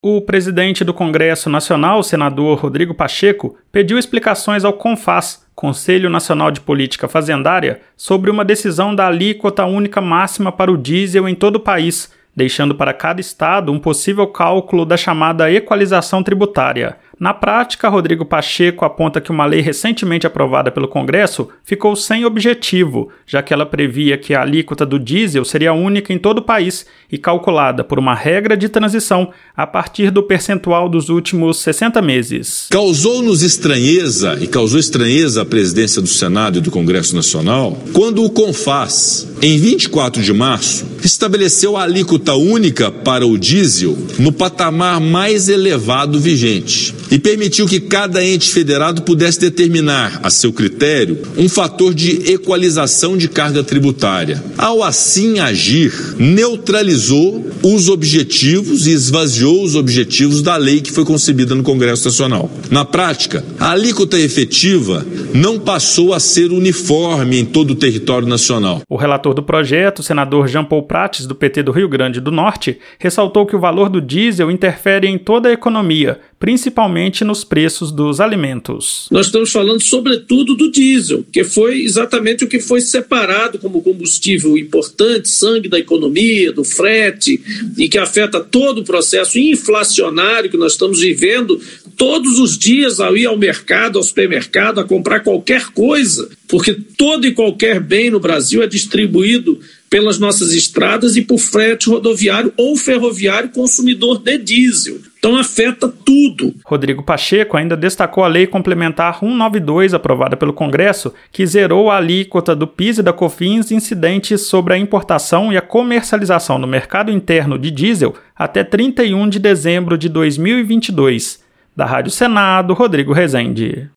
O presidente do Congresso Nacional, o senador Rodrigo Pacheco, pediu explicações ao CONFAZ, Conselho Nacional de Política Fazendária, sobre uma decisão da alíquota única máxima para o diesel em todo o país, deixando para cada estado um possível cálculo da chamada equalização tributária. Na prática, Rodrigo Pacheco aponta que uma lei recentemente aprovada pelo Congresso ficou sem objetivo, já que ela previa que a alíquota do diesel seria única em todo o país e calculada por uma regra de transição a partir do percentual dos últimos 60 meses. Causou-nos estranheza, e causou estranheza à presidência do Senado e do Congresso Nacional, quando o CONFAZ, em 24 de março, estabeleceu a alíquota única para o diesel no patamar mais elevado vigente e permitiu que cada ente federado pudesse determinar, a seu critério, um fator de equalização de carga tributária. Ao assim agir, neutralizou os objetivos e esvaziou os objetivos da lei que foi concebida no Congresso Nacional. Na prática, a alíquota efetiva não passou a ser uniforme em todo o território nacional. O relator do projeto, o senador Jean Paul Prates, do PT do Rio Grande do Norte, ressaltou que o valor do diesel interfere em toda a economia, principalmente nos preços dos alimentos. Nós estamos falando sobretudo do diesel, que foi exatamente o que foi separado como combustível importante, sangue da economia, do frete, e que afeta todo o processo inflacionário que nós estamos vivendo todos os dias ao ir ao mercado, ao supermercado, a comprar qualquer coisa, porque todo e qualquer bem no Brasil é distribuído pelas nossas estradas e por frete rodoviário ou ferroviário consumidor de diesel. Então afeta tudo. Rodrigo Pacheco ainda destacou a Lei Complementar 192, aprovada pelo Congresso, que zerou a alíquota do PIS e da COFINS incidentes sobre a importação e a comercialização no mercado interno de diesel até 31 de dezembro de 2022. Da Rádio Senado, Rodrigo Rezende.